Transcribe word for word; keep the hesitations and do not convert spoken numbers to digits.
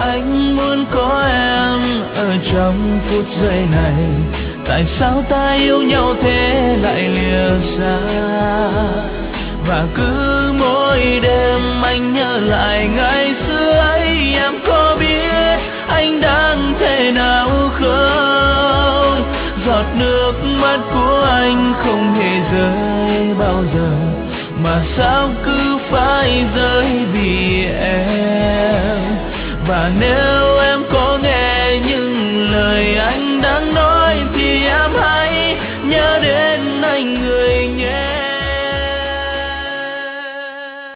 anh muốn có em ở trong phút giây này. Tại sao ta yêu nhau thế lại lìa xa, và cứ mỗi đêm anh nhớ lại ngày xưa ấy. Em có biết anh đang thế nào không? Giọt nước mắt của anh không hề rơi bao giờ, mà sao cứ phải rơi vì em. Và nếu em có nghe những lời anh đang nói,